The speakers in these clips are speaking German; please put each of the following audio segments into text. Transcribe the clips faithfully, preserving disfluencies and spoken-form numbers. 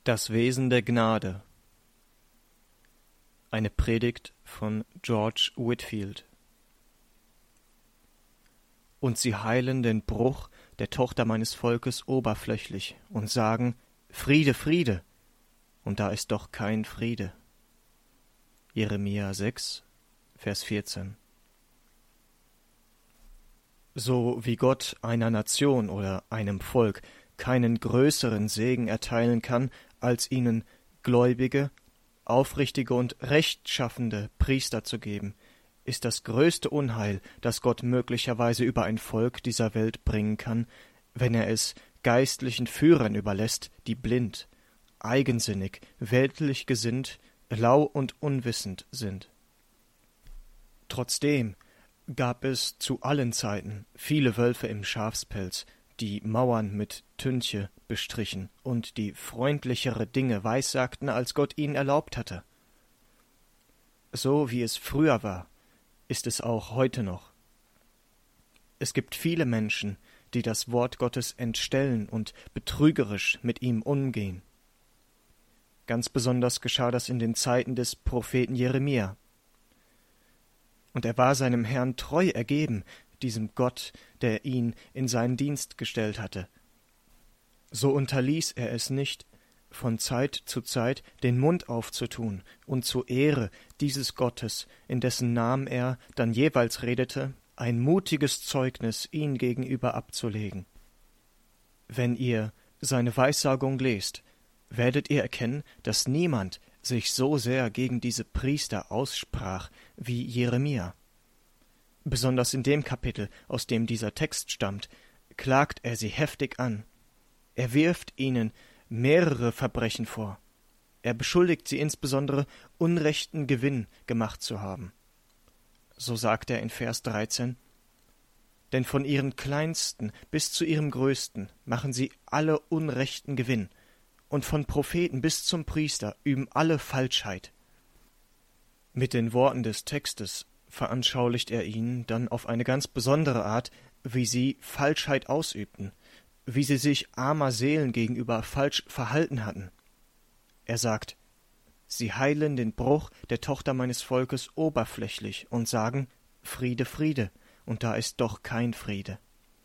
Das Wesen der Gnade. Eine Predigt von George Whitefield. Und sie heilen den Bruch der Tochter meines Volkes oberflächlich und sagen, Friede, Friede, und da ist doch kein Friede. Jeremia sechs, Vers vierzehn. So wie Gott einer Nation oder einem Volk keinen größeren Segen erteilen kann, als ihnen gläubige, aufrichtige und rechtschaffende Priester zu geben, ist das größte Unheil, das Gott möglicherweise über ein Volk dieser Welt bringen kann, wenn er es geistlichen Führern überlässt, die blind, eigensinnig, weltlich gesinnt, lau und unwissend sind. Trotzdem gab es zu allen Zeiten viele Wölfe im Schafspelz, die Mauern mit Tünche bestrichen und die freundlichere Dinge weissagten, als Gott ihnen erlaubt hatte. So wie es früher war, ist es auch heute noch. Es gibt viele Menschen, die das Wort Gottes entstellen und betrügerisch mit ihm umgehen. Ganz besonders geschah das in den Zeiten des Propheten Jeremia. Und er war seinem Herrn treu ergeben, diesem Gott, der ihn in seinen Dienst gestellt hatte. So unterließ er es nicht, von Zeit zu Zeit den Mund aufzutun und zur Ehre dieses Gottes, in dessen Namen er dann jeweils redete, ein mutiges Zeugnis ihm gegenüber abzulegen. Wenn ihr seine Weissagung lest, werdet ihr erkennen, dass niemand sich so sehr gegen diese Priester aussprach wie Jeremia. Besonders in dem Kapitel, aus dem dieser Text stammt, klagt er sie heftig an. Er wirft ihnen mehrere Verbrechen vor. Er beschuldigt sie insbesondere, unrechten Gewinn gemacht zu haben. So sagt er in Vers dreizehn, denn von ihren Kleinsten bis zu ihrem Größten machen sie alle unrechten Gewinn, und von Propheten bis zum Priester üben alle Falschheit. Mit den Worten des Textes veranschaulicht er ihnen dann auf eine ganz besondere Art, wie sie Falschheit ausübten, wie sie sich armer Seelen gegenüber falsch verhalten hatten. Er sagt, sie heilen den Bruch der Tochter meines Volkes oberflächlich und sagen, Friede, Friede, und da ist doch kein Friede.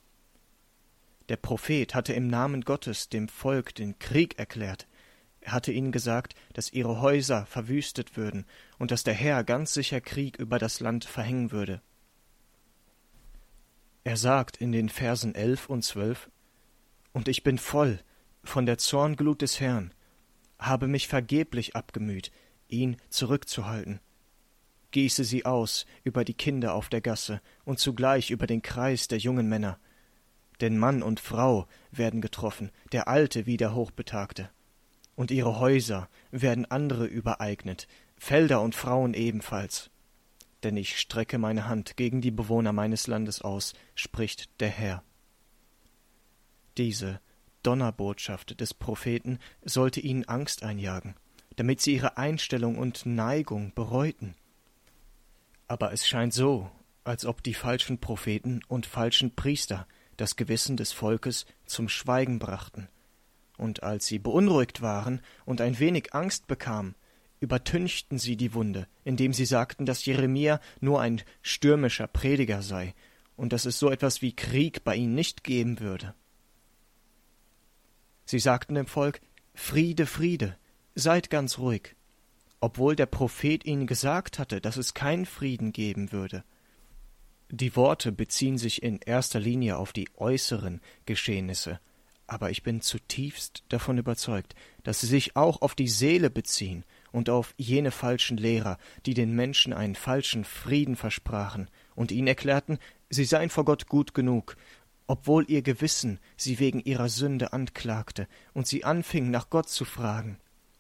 Der Prophet hatte im Namen Gottes dem Volk den Krieg erklärt. Er hatte ihnen gesagt, dass ihre Häuser verwüstet würden und dass der Herr ganz sicher Krieg über das Land verhängen würde. Er sagt in den Versen elf und zwölf, »Und ich bin voll von der Zornglut des Herrn, habe mich vergeblich abgemüht, ihn zurückzuhalten. Gieße sie aus über die Kinder auf der Gasse und zugleich über den Kreis der jungen Männer. Denn Mann und Frau werden getroffen, der Alte wie der Hochbetagte. Und ihre Häuser werden andere übereignet, Felder und Frauen ebenfalls. Denn ich strecke meine Hand gegen die Bewohner meines Landes aus, spricht der Herr.« Diese Donnerbotschaft des Propheten sollte ihnen Angst einjagen, damit sie ihre Einstellung und Neigung bereuten. Aber es scheint so, als ob die falschen Propheten und falschen Priester das Gewissen des Volkes zum Schweigen brachten. Und als sie beunruhigt waren und ein wenig Angst bekamen, übertünchten sie die Wunde, indem sie sagten, dass Jeremia nur ein stürmischer Prediger sei und dass es so etwas wie Krieg bei ihnen nicht geben würde. Sie sagten dem Volk, Friede, Friede, seid ganz ruhig, obwohl der Prophet ihnen gesagt hatte, dass es keinen Frieden geben würde. Die Worte beziehen sich in erster Linie auf die äußeren Geschehnisse, aber ich bin zutiefst davon überzeugt, dass sie sich auch auf die Seele beziehen und auf jene falschen Lehrer, die den Menschen einen falschen Frieden versprachen und ihnen erklärten, sie seien vor Gott gut genug, obwohl ihr Gewissen sie wegen ihrer Sünde anklagte und sie anfingen, nach Gott zu fragen.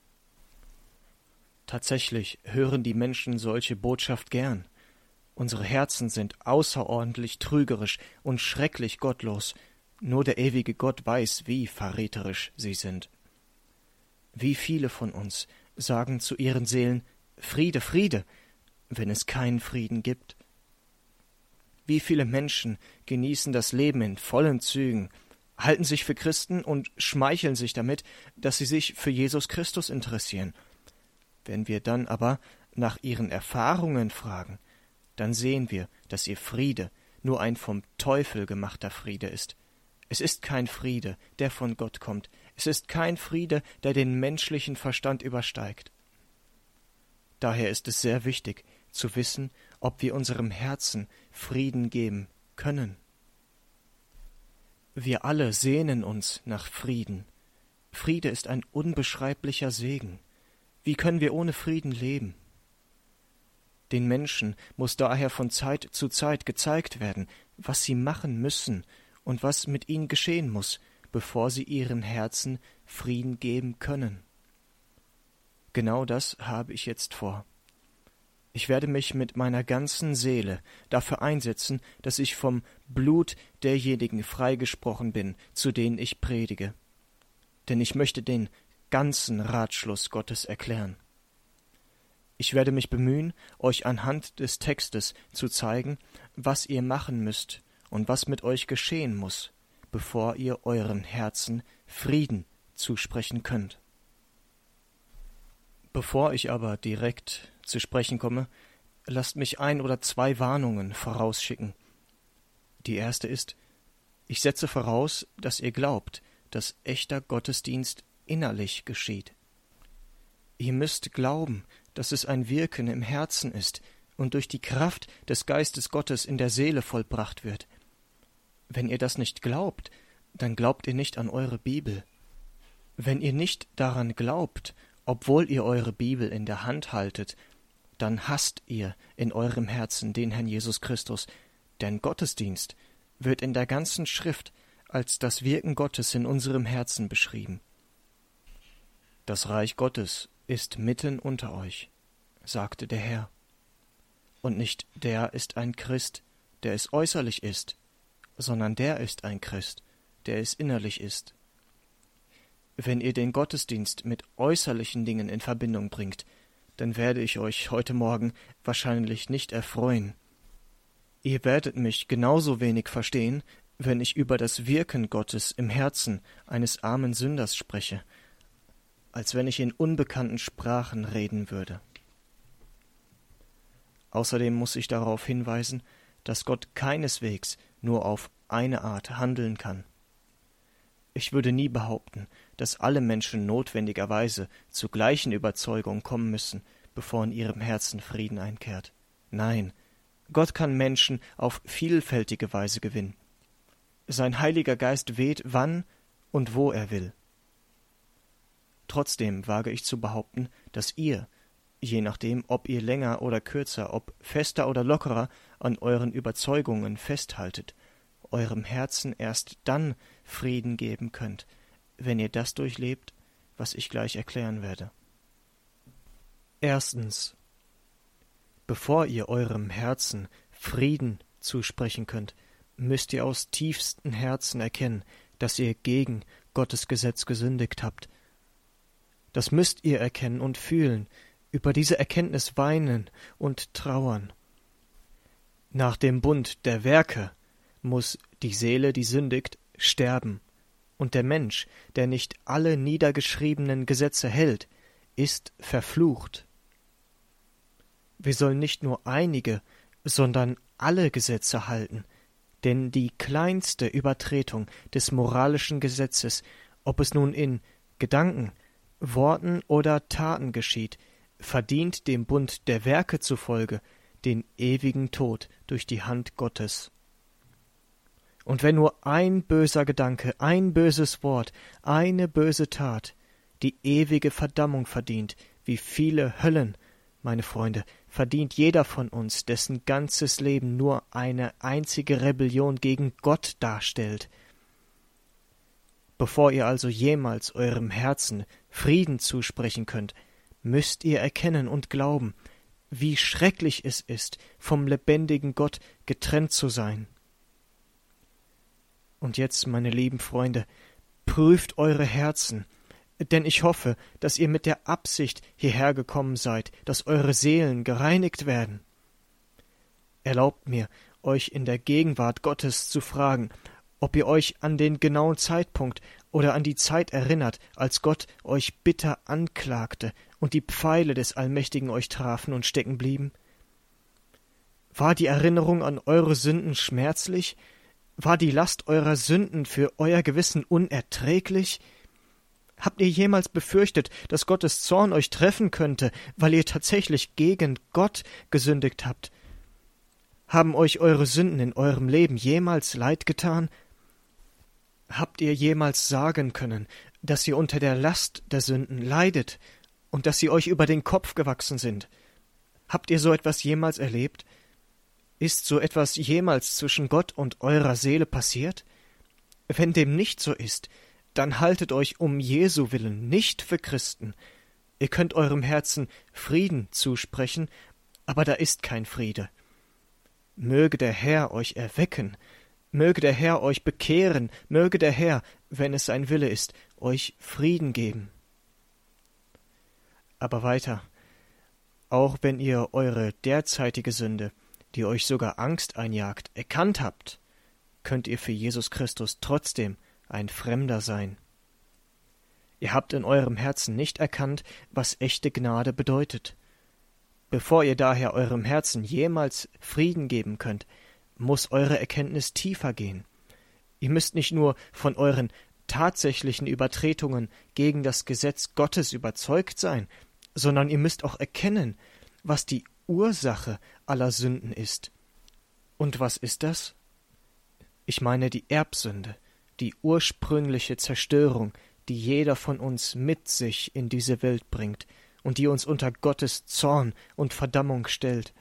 Tatsächlich hören die Menschen solche Botschaft gern. Unsere Herzen sind außerordentlich trügerisch und schrecklich gottlos. Nur der ewige Gott weiß, wie verräterisch sie sind. Wie viele von uns sagen zu ihren Seelen, Friede, Friede, wenn es keinen Frieden gibt? Wie viele Menschen genießen das Leben in vollen Zügen, halten sich für Christen und schmeicheln sich damit, dass sie sich für Jesus Christus interessieren. Wenn wir dann aber nach ihren Erfahrungen fragen, dann sehen wir, dass ihr Friede nur ein vom Teufel gemachter Friede ist. Es ist kein Friede, der von Gott kommt. Es ist kein Friede, der den menschlichen Verstand übersteigt. Daher ist es sehr wichtig, zu wissen, ob wir unserem Herzen Frieden geben können. Wir alle sehnen uns nach Frieden. Friede ist ein unbeschreiblicher Segen. Wie können wir ohne Frieden leben? Den Menschen muss daher von Zeit zu Zeit gezeigt werden, was sie machen müssen und was mit ihnen geschehen muss, bevor sie ihren Herzen Frieden geben können. Genau das habe ich jetzt vor. Ich werde mich mit meiner ganzen Seele dafür einsetzen, dass ich vom Blut derjenigen freigesprochen bin, zu denen ich predige. Denn ich möchte den ganzen Ratschluss Gottes erklären. Ich werde mich bemühen, euch anhand des Textes zu zeigen, was ihr machen müsst und was mit euch geschehen muss, bevor ihr euren Herzen Frieden zusprechen könnt. Bevor ich aber direkt zu sprechen komme, lasst mich ein oder zwei Warnungen vorausschicken. Die erste ist, ich setze voraus, dass ihr glaubt, dass echter Gottesdienst innerlich geschieht. Ihr müsst glauben, dass es ein Wirken im Herzen ist und durch die Kraft des Geistes Gottes in der Seele vollbracht wird. Wenn ihr das nicht glaubt, dann glaubt ihr nicht an eure Bibel. Wenn ihr nicht daran glaubt, obwohl ihr eure Bibel in der Hand haltet, dann hasst ihr in eurem Herzen den Herrn Jesus Christus, denn Gottesdienst wird in der ganzen Schrift als das Wirken Gottes in unserem Herzen beschrieben. Das Reich Gottes ist mitten unter euch, sagte der Herr. Und nicht der ist ein Christ, der es äußerlich ist, sondern der ist ein Christ, der es innerlich ist. Wenn ihr den Gottesdienst mit äußerlichen Dingen in Verbindung bringt, dann werde ich euch heute Morgen wahrscheinlich nicht erfreuen. Ihr werdet mich genauso wenig verstehen, wenn ich über das Wirken Gottes im Herzen eines armen Sünders spreche, als wenn ich in unbekannten Sprachen reden würde. Außerdem muss ich darauf hinweisen, dass Gott keineswegs nur auf eine Art handeln kann. Ich würde nie behaupten, dass alle Menschen notwendigerweise zur gleichen Überzeugung kommen müssen, bevor in ihrem Herzen Frieden einkehrt. Nein, Gott kann Menschen auf vielfältige Weise gewinnen. Sein Heiliger Geist weht, wann und wo er will. Trotzdem wage ich zu behaupten, dass ihr, je nachdem, ob ihr länger oder kürzer, ob fester oder lockerer an euren Überzeugungen festhaltet, eurem Herzen erst dann Frieden geben könnt, wenn ihr das durchlebt, was ich gleich erklären werde. Erstens. Bevor ihr eurem Herzen Frieden zusprechen könnt, müsst ihr aus tiefstem Herzen erkennen, dass ihr gegen Gottes Gesetz gesündigt habt. Das müsst ihr erkennen und fühlen, über diese Erkenntnis weinen und trauern. Nach dem Bund der Werke muss die Seele, die sündigt, sterben, und der Mensch, der nicht alle niedergeschriebenen Gesetze hält, ist verflucht. Wir sollen nicht nur einige, sondern alle Gesetze halten, denn die kleinste Übertretung des moralischen Gesetzes, ob es nun in Gedanken, Worten oder Taten geschieht, verdient dem Bund der Werke zufolge den ewigen Tod durch die Hand Gottes. Und wenn nur ein böser Gedanke, ein böses Wort, eine böse Tat die ewige Verdammung verdient, wie viele Höllen, meine Freunde, verdient jeder von uns, dessen ganzes Leben nur eine einzige Rebellion gegen Gott darstellt. Bevor ihr also jemals eurem Herzen Frieden zusprechen könnt, müsst ihr erkennen und glauben, wie schrecklich es ist, vom lebendigen Gott getrennt zu sein. Und jetzt, meine lieben Freunde, prüft eure Herzen, denn ich hoffe, dass ihr mit der Absicht hierher gekommen seid, dass eure Seelen gereinigt werden. Erlaubt mir, euch in der Gegenwart Gottes zu fragen, ob ihr euch an den genauen Zeitpunkt oder an die Zeit erinnert, als Gott euch bitter anklagte und die Pfeile des Allmächtigen euch trafen und stecken blieben? War die Erinnerung an eure Sünden schmerzlich? War die Last eurer Sünden für euer Gewissen unerträglich? Habt ihr jemals befürchtet, dass Gottes Zorn euch treffen könnte, weil ihr tatsächlich gegen Gott gesündigt habt? Haben euch eure Sünden in eurem Leben jemals leid getan? Habt ihr jemals sagen können, dass ihr unter der Last der Sünden leidet und dass sie euch über den Kopf gewachsen sind? Habt ihr so etwas jemals erlebt? Ist so etwas jemals zwischen Gott und eurer Seele passiert? Wenn dem nicht so ist, dann haltet euch um Jesu willen nicht für Christen. Ihr könnt eurem Herzen Frieden zusprechen, aber da ist kein Friede. Möge der Herr euch erwecken, möge der Herr euch bekehren, möge der Herr, wenn es sein Wille ist, euch Frieden geben. Aber weiter, auch wenn ihr eure derzeitige Sünde, die euch sogar Angst einjagt, erkannt habt, könnt ihr für Jesus Christus trotzdem ein Fremder sein. Ihr habt in eurem Herzen nicht erkannt, was echte Gnade bedeutet. Bevor ihr daher eurem Herzen jemals Frieden geben könnt, muss eure Erkenntnis tiefer gehen. Ihr müsst nicht nur von euren tatsächlichen Übertretungen gegen das Gesetz Gottes überzeugt sein, sondern ihr müsst auch erkennen, was die Ursache aller Sünden ist. Und was ist das? Ich meine die Erbsünde, die ursprüngliche Zerstörung, die jeder von uns mit sich in diese Welt bringt und die uns unter Gottes Zorn und Verdammung stellt.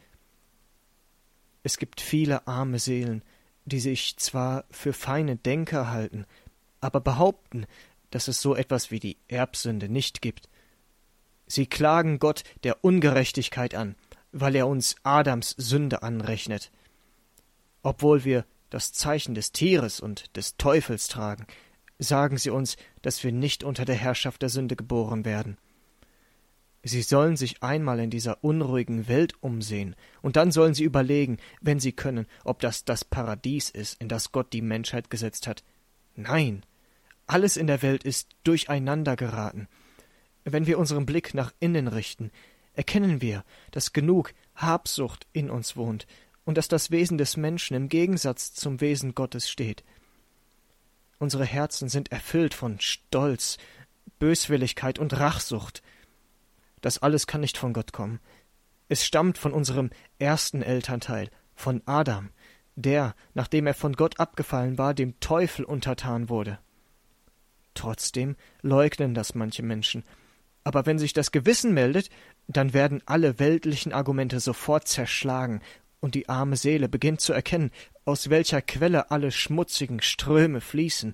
Es gibt viele arme Seelen, die sich zwar für feine Denker halten, aber behaupten, dass es so etwas wie die Erbsünde nicht gibt. Sie klagen Gott der Ungerechtigkeit an, weil er uns Adams Sünde anrechnet. Obwohl wir das Zeichen des Tieres und des Teufels tragen, sagen sie uns, dass wir nicht unter der Herrschaft der Sünde geboren werden. Sie sollen sich einmal in dieser unruhigen Welt umsehen, und dann sollen sie überlegen, wenn sie können, ob das das Paradies ist, in das Gott die Menschheit gesetzt hat. Nein, alles in der Welt ist durcheinander geraten. Wenn wir unseren Blick nach innen richten, erkennen wir, dass genug Habsucht in uns wohnt und dass das Wesen des Menschen im Gegensatz zum Wesen Gottes steht. Unsere Herzen sind erfüllt von Stolz, Böswilligkeit und Rachsucht. Das alles kann nicht von Gott kommen. Es stammt von unserem ersten Elternteil, von Adam, der, nachdem er von Gott abgefallen war, dem Teufel untertan wurde. Trotzdem leugnen das manche Menschen. Aber wenn sich das Gewissen meldet, dann werden alle weltlichen Argumente sofort zerschlagen, und die arme Seele beginnt zu erkennen, aus welcher Quelle alle schmutzigen Ströme fließen.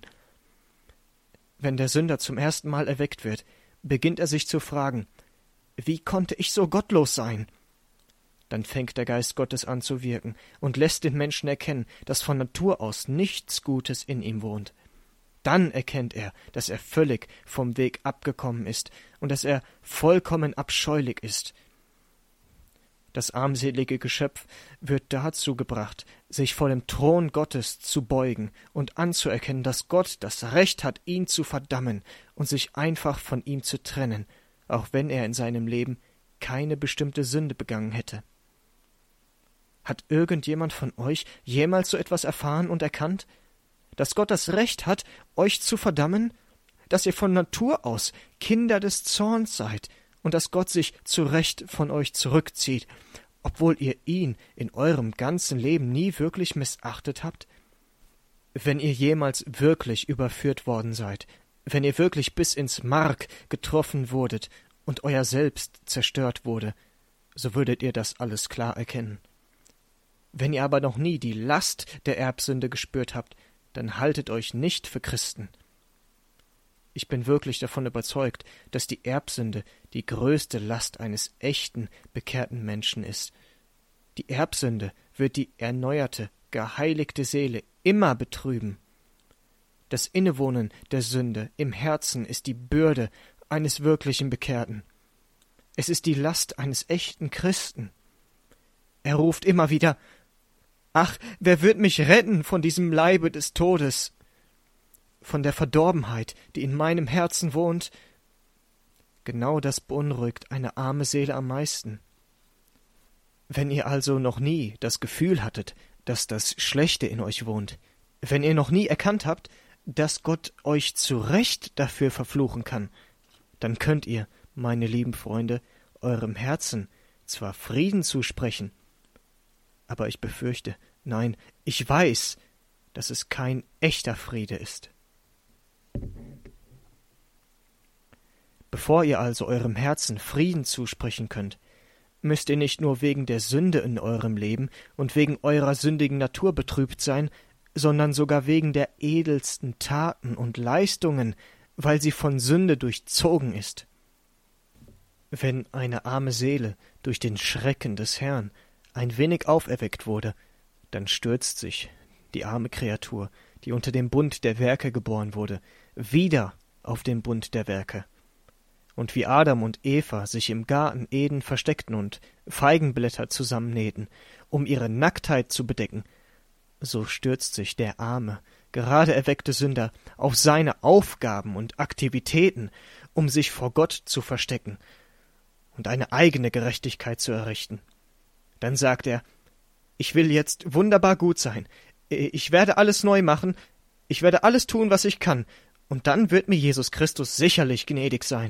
Wenn der Sünder zum ersten Mal erweckt wird, beginnt er sich zu fragen, wie konnte ich so gottlos sein? Dann fängt der Geist Gottes an zu wirken und lässt den Menschen erkennen, dass von Natur aus nichts Gutes in ihm wohnt. Dann erkennt er, dass er völlig vom Weg abgekommen ist und dass er vollkommen abscheulich ist. Das armselige Geschöpf wird dazu gebracht, sich vor dem Thron Gottes zu beugen und anzuerkennen, dass Gott das Recht hat, ihn zu verdammen und sich einfach von ihm zu trennen, auch wenn er in seinem Leben keine bestimmte Sünde begangen hätte. Hat irgendjemand von euch jemals so etwas erfahren und erkannt? Dass Gott das Recht hat, euch zu verdammen? Dass ihr von Natur aus Kinder des Zorns seid und dass Gott sich zu Recht von euch zurückzieht, obwohl ihr ihn in eurem ganzen Leben nie wirklich missachtet habt? Wenn ihr jemals wirklich überführt worden seid, wenn ihr wirklich bis ins Mark getroffen wurdet und euer Selbst zerstört wurde, so würdet ihr das alles klar erkennen. Wenn ihr aber noch nie die Last der Erbsünde gespürt habt, dann haltet euch nicht für Christen. Ich bin wirklich davon überzeugt, dass die Erbsünde die größte Last eines echten, bekehrten Menschen ist. Die Erbsünde wird die erneuerte, geheiligte Seele immer betrüben. Das Innewohnen der Sünde im Herzen ist die Bürde eines wirklichen Bekehrten. Es ist die Last eines echten Christen. Er ruft immer wieder, »Ach, wer wird mich retten von diesem Leibe des Todes?« von der Verdorbenheit, die in meinem Herzen wohnt, genau das beunruhigt eine arme Seele am meisten. Wenn ihr also noch nie das Gefühl hattet, dass das Schlechte in euch wohnt, wenn ihr noch nie erkannt habt, dass Gott euch zu Recht dafür verfluchen kann, dann könnt ihr, meine lieben Freunde, eurem Herzen zwar Frieden zusprechen, aber ich befürchte, nein, ich weiß, dass es kein echter Friede ist. Bevor ihr also eurem Herzen Frieden zusprechen könnt, müsst ihr nicht nur wegen der Sünde in eurem Leben und wegen eurer sündigen Natur betrübt sein, sondern sogar wegen der edelsten Taten und Leistungen, weil sie von Sünde durchzogen ist. Wenn eine arme Seele durch den Schrecken des Herrn ein wenig auferweckt wurde, dann stürzt sich die arme Kreatur, die unter dem Bund der Werke geboren wurde, wieder auf den Bund der Werke. Und wie Adam und Eva sich im Garten Eden versteckten und Feigenblätter zusammennähten, um ihre Nacktheit zu bedecken, so stürzt sich der arme, gerade erweckte Sünder auf seine Aufgaben und Aktivitäten, um sich vor Gott zu verstecken und eine eigene Gerechtigkeit zu errichten. Dann sagt er, ich will jetzt wunderbar gut sein, ich werde alles neu machen, ich werde alles tun, was ich kann, und dann wird mir Jesus Christus sicherlich gnädig sein.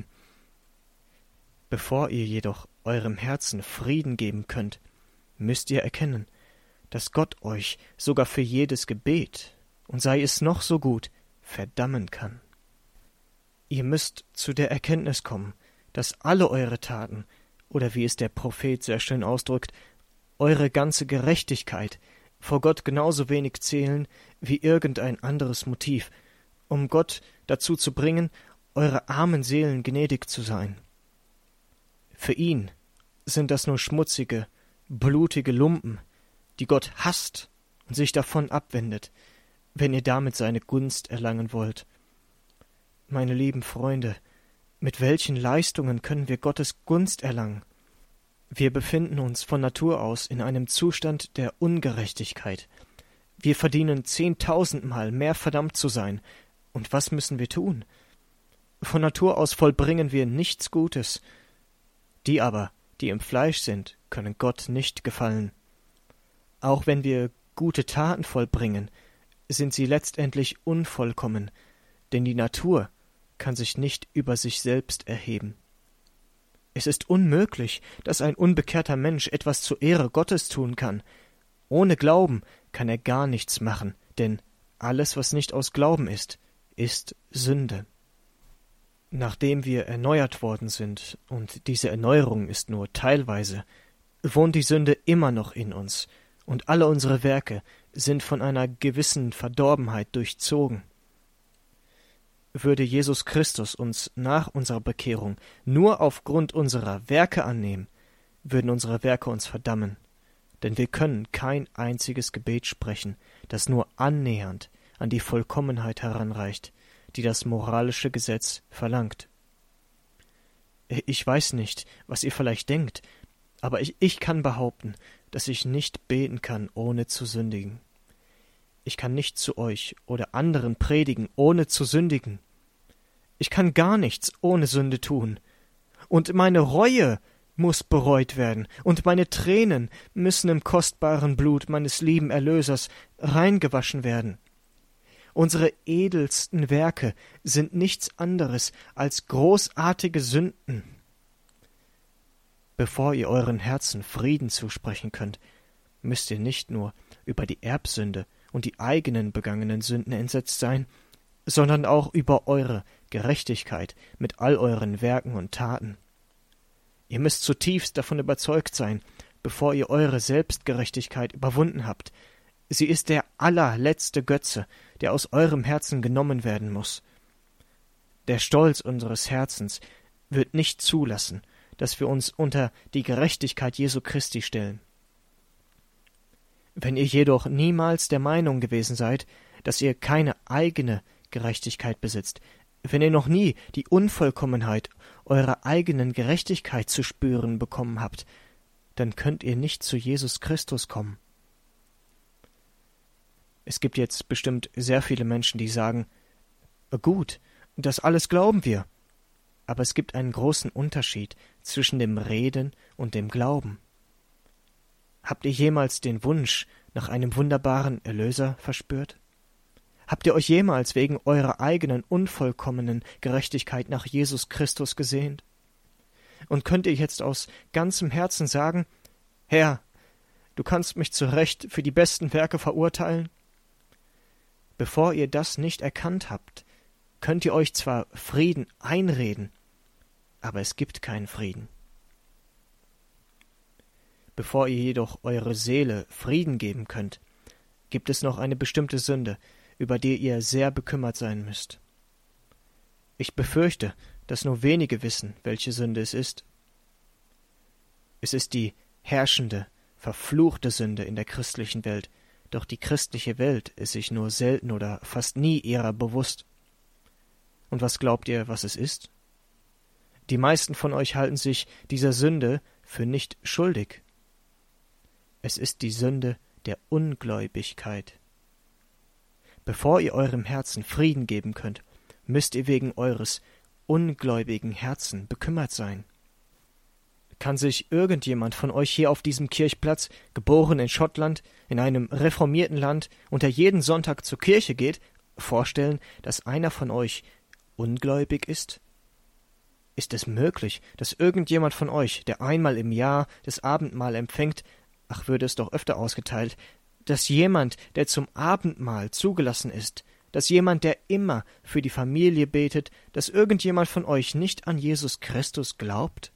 Bevor ihr jedoch eurem Herzen Frieden geben könnt, müsst ihr erkennen, dass Gott euch sogar für jedes Gebet, und sei es noch so gut, verdammen kann. Ihr müsst zu der Erkenntnis kommen, dass alle eure Taten, oder wie es der Prophet sehr schön ausdrückt, eure ganze Gerechtigkeit vor Gott genauso wenig zählen wie irgendein anderes Motiv, um Gott dazu zu bringen, eure armen Seelen gnädig zu sein. Für ihn sind das nur schmutzige, blutige Lumpen, die Gott hasst und sich davon abwendet, wenn ihr damit seine Gunst erlangen wollt. Meine lieben Freunde, mit welchen Leistungen können wir Gottes Gunst erlangen? Wir befinden uns von Natur aus in einem Zustand der Ungerechtigkeit. Wir verdienen zehntausendmal mehr verdammt zu sein. Und was müssen wir tun? Von Natur aus vollbringen wir nichts Gutes. Die aber, die im Fleisch sind, können Gott nicht gefallen. Auch wenn wir gute Taten vollbringen, sind sie letztendlich unvollkommen, denn die Natur kann sich nicht über sich selbst erheben. Es ist unmöglich, dass ein unbekehrter Mensch etwas zur Ehre Gottes tun kann. Ohne Glauben kann er gar nichts machen, denn alles, was nicht aus Glauben ist, ist Sünde. Nachdem wir erneuert worden sind, und diese Erneuerung ist nur teilweise, wohnt die Sünde immer noch in uns, und alle unsere Werke sind von einer gewissen Verdorbenheit durchzogen. Würde Jesus Christus uns nach unserer Bekehrung nur aufgrund unserer Werke annehmen, würden unsere Werke uns verdammen, denn wir können kein einziges Gebet sprechen, das nur annähernd an die Vollkommenheit heranreicht, die das moralische Gesetz verlangt. Ich weiß nicht, was ihr vielleicht denkt, aber ich, ich kann behaupten, dass ich nicht beten kann, ohne zu sündigen. Ich kann nicht zu euch oder anderen predigen, ohne zu sündigen. Ich kann gar nichts ohne Sünde tun. Und meine Reue muss bereut werden, und meine Tränen müssen im kostbaren Blut meines lieben Erlösers reingewaschen werden. Unsere edelsten Werke sind nichts anderes als großartige Sünden. Bevor ihr euren Herzen Frieden zusprechen könnt, müsst ihr nicht nur über die Erbsünde und die eigenen begangenen Sünden entsetzt sein, sondern auch über eure Gerechtigkeit mit all euren Werken und Taten. Ihr müsst zutiefst davon überzeugt sein, bevor ihr eure Selbstgerechtigkeit überwunden habt. Sie ist der allerletzte Götze, der aus eurem Herzen genommen werden muss. Der Stolz unseres Herzens wird nicht zulassen, dass wir uns unter die Gerechtigkeit Jesu Christi stellen. Wenn ihr jedoch niemals der Meinung gewesen seid, dass ihr keine eigene Gerechtigkeit besitzt, wenn ihr noch nie die Unvollkommenheit eurer eigenen Gerechtigkeit zu spüren bekommen habt, dann könnt ihr nicht zu Jesus Christus kommen. Es gibt jetzt bestimmt sehr viele Menschen, die sagen, Gut, das alles glauben wir. Aber es gibt einen großen Unterschied zwischen dem Reden und dem Glauben. Habt ihr jemals den Wunsch nach einem wunderbaren Erlöser verspürt? Habt ihr euch jemals wegen eurer eigenen unvollkommenen Gerechtigkeit nach Jesus Christus gesehnt? Und könnt ihr jetzt aus ganzem Herzen sagen, Herr, du kannst mich zu Recht für die besten Werke verurteilen? Bevor ihr das nicht erkannt habt, könnt ihr euch zwar Frieden einreden, aber es gibt keinen Frieden. Bevor ihr jedoch eure Seele Frieden geben könnt, gibt es noch eine bestimmte Sünde, über die ihr sehr bekümmert sein müsst. Ich befürchte, dass nur wenige wissen, welche Sünde es ist. Es ist die herrschende, verfluchte Sünde in der christlichen Welt, doch die christliche Welt ist sich nur selten oder fast nie ihrer bewusst. Und was glaubt ihr, was es ist? Die meisten von euch halten sich dieser Sünde für nicht schuldig. Es ist die Sünde der Ungläubigkeit. Bevor ihr eurem Herzen Frieden geben könnt, müsst ihr wegen eures ungläubigen Herzen bekümmert sein. Kann sich irgendjemand von euch hier auf diesem Kirchplatz, geboren in Schottland, in einem reformierten Land und der jeden Sonntag zur Kirche geht, vorstellen, dass einer von euch ungläubig ist? Ist es möglich, dass irgendjemand von euch, der einmal im Jahr das Abendmahl empfängt, ach, würde es doch öfter ausgeteilt, dass jemand, der zum Abendmahl zugelassen ist, dass jemand, der immer für die Familie betet, dass irgendjemand von euch nicht an Jesus Christus glaubt?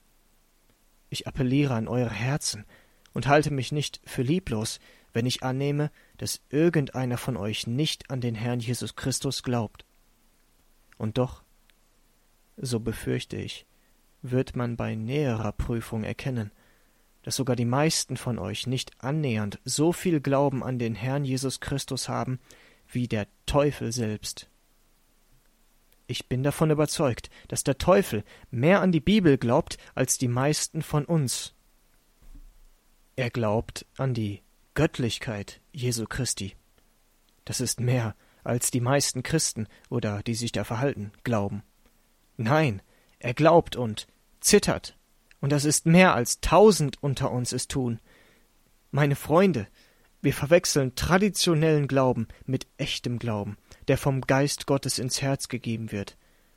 Ich appelliere an eure Herzen und halte mich nicht für lieblos, wenn ich annehme, dass irgendeiner von euch nicht an den Herrn Jesus Christus glaubt. Und doch, so befürchte ich, wird man bei näherer Prüfung erkennen, dass sogar die meisten von euch nicht annähernd so viel Glauben an den Herrn Jesus Christus haben, wie der Teufel selbst. Ich bin davon überzeugt, dass der Teufel mehr an die Bibel glaubt als die meisten von uns. Er glaubt an die Göttlichkeit Jesu Christi. Das ist mehr, als die meisten Christen oder die sich da verhalten, glauben. Nein, er glaubt und zittert, und das ist mehr als tausend unter uns es tun. Meine Freunde, wir verwechseln traditionellen Glauben mit echtem Glauben, der vom Geist Gottes ins Herz gegeben wird.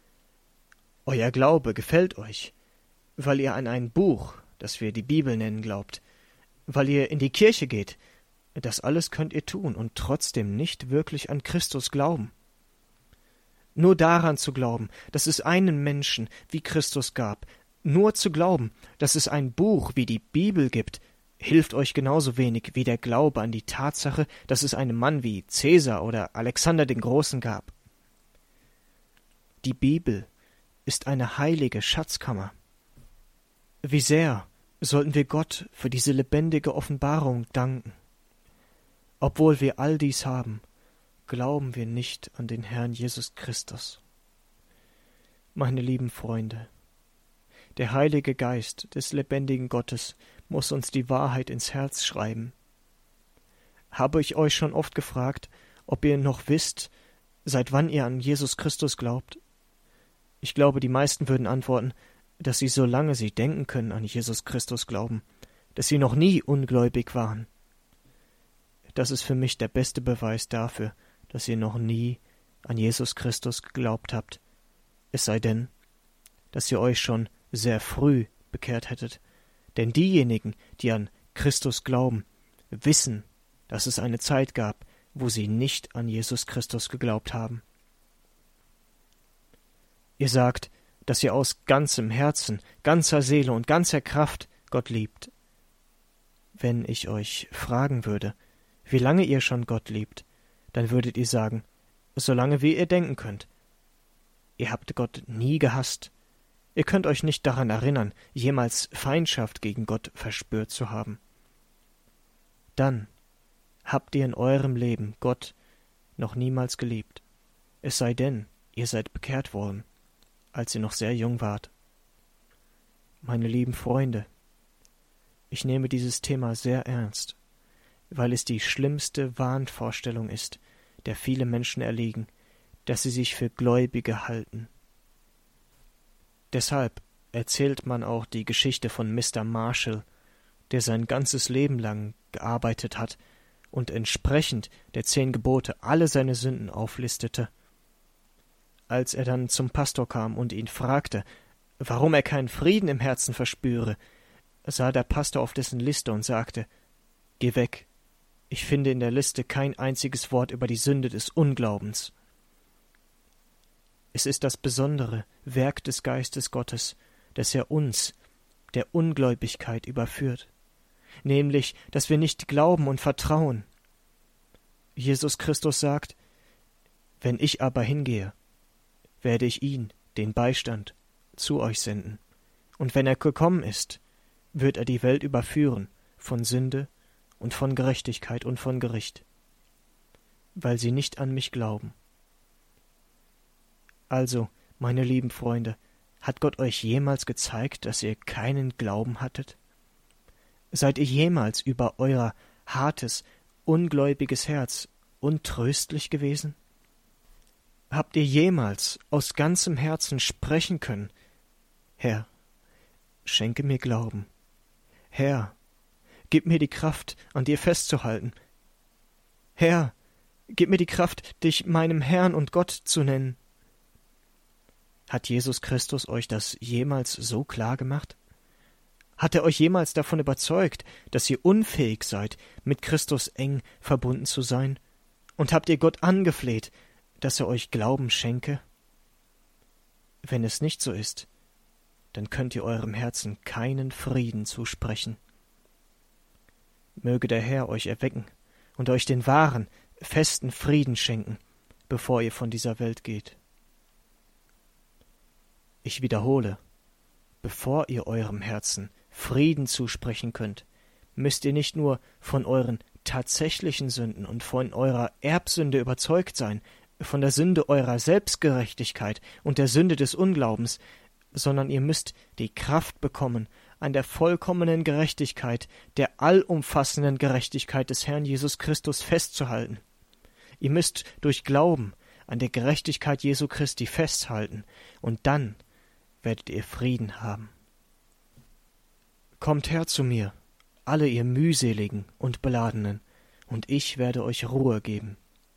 Euer Glaube gefällt euch, weil ihr an ein Buch, das wir die Bibel nennen, glaubt, weil ihr in die Kirche geht. Das alles könnt ihr tun und trotzdem nicht wirklich an Christus glauben. Nur daran zu glauben, dass es einen Menschen wie Christus gab, nur zu glauben, dass es ein Buch wie die Bibel gibt, hilft euch genauso wenig wie der Glaube an die Tatsache, dass es einen Mann wie Cäsar oder Alexander den Großen gab. Die Bibel ist eine heilige Schatzkammer. Wie sehr sollten wir Gott für diese lebendige Offenbarung danken. Obwohl wir all dies haben, glauben wir nicht an den Herrn Jesus Christus. Meine lieben Freunde, der Heilige Geist des lebendigen Gottes muss uns die Wahrheit ins Herz schreiben. Habe ich euch schon oft gefragt, ob ihr noch wisst, seit wann ihr an Jesus Christus glaubt? Ich glaube, die meisten würden antworten, dass sie, solange sie denken können, an Jesus Christus glauben, dass sie noch nie ungläubig waren. Das ist für mich der beste Beweis dafür, dass ihr noch nie an Jesus Christus geglaubt habt, es sei denn, dass ihr euch schon sehr früh bekehrt hättet. Denn diejenigen, die an Christus glauben, wissen, dass es eine Zeit gab, wo sie nicht an Jesus Christus geglaubt haben. Ihr sagt, dass ihr aus ganzem Herzen, ganzer Seele und ganzer Kraft Gott liebt. Wenn ich euch fragen würde, wie lange ihr schon Gott liebt, dann würdet ihr sagen, solange wie ihr denken könnt. Ihr habt Gott nie gehasst. Ihr könnt euch nicht daran erinnern, jemals Feindschaft gegen Gott verspürt zu haben. Dann habt ihr in eurem Leben Gott noch niemals geliebt, es sei denn, ihr seid bekehrt worden, als ihr noch sehr jung wart. Meine lieben Freunde, ich nehme dieses Thema sehr ernst, weil es die schlimmste Wahnvorstellung ist, der viele Menschen erliegen, dass sie sich für Gläubige halten. Deshalb erzählt man auch die Geschichte von Mister Marshall, der sein ganzes Leben lang gearbeitet hat und entsprechend der zehn Gebote alle seine Sünden auflistete. Als er dann zum Pastor kam und ihn fragte, warum er keinen Frieden im Herzen verspüre, sah der Pastor auf dessen Liste und sagte, »Geh weg, ich finde in der Liste kein einziges Wort über die Sünde des Unglaubens.« Es ist das besondere Werk des Geistes Gottes, dass er uns der Ungläubigkeit überführt, nämlich, dass wir nicht glauben und vertrauen. Jesus Christus sagt, »Wenn ich aber hingehe, werde ich ihn, den Beistand, zu euch senden. Und wenn er gekommen ist, wird er die Welt überführen von Sünde und von Gerechtigkeit und von Gericht, weil sie nicht an mich glauben.« Also, meine lieben Freunde, hat Gott euch jemals gezeigt, dass ihr keinen Glauben hattet? Seid ihr jemals über euer hartes, ungläubiges Herz untröstlich gewesen? Habt ihr jemals aus ganzem Herzen sprechen können, Herr, schenke mir Glauben. Herr, gib mir die Kraft, an dir festzuhalten. Herr, gib mir die Kraft, dich meinem Herrn und Gott zu nennen. Hat Jesus Christus euch das jemals so klar gemacht? Hat er euch jemals davon überzeugt, dass ihr unfähig seid, mit Christus eng verbunden zu sein? Und habt ihr Gott angefleht, dass er euch Glauben schenke? Wenn es nicht so ist, dann könnt ihr eurem Herzen keinen Frieden zusprechen. Möge der Herr euch erwecken und euch den wahren, festen Frieden schenken, bevor ihr von dieser Welt geht. Ich wiederhole, bevor ihr eurem Herzen Frieden zusprechen könnt, müsst ihr nicht nur von euren tatsächlichen Sünden und von eurer Erbsünde überzeugt sein, von der Sünde eurer Selbstgerechtigkeit und der Sünde des Unglaubens, sondern ihr müsst die Kraft bekommen, an der vollkommenen Gerechtigkeit, der allumfassenden Gerechtigkeit des Herrn Jesus Christus festzuhalten. Ihr müsst durch Glauben an der Gerechtigkeit Jesu Christi festhalten, und dann werdet ihr Frieden haben. Kommt her zu mir, alle ihr mühseligen und Beladenen, und ich werde euch Ruhe geben.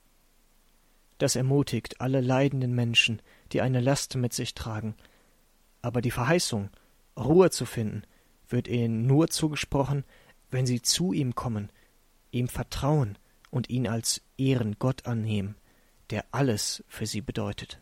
Das ermutigt alle leidenden Menschen, die eine Last mit sich tragen. Aber die Verheißung, Ruhe zu finden, wird ihnen nur zugesprochen, wenn sie zu ihm kommen, ihm vertrauen und ihn als ihren Gott annehmen, der alles für sie bedeutet.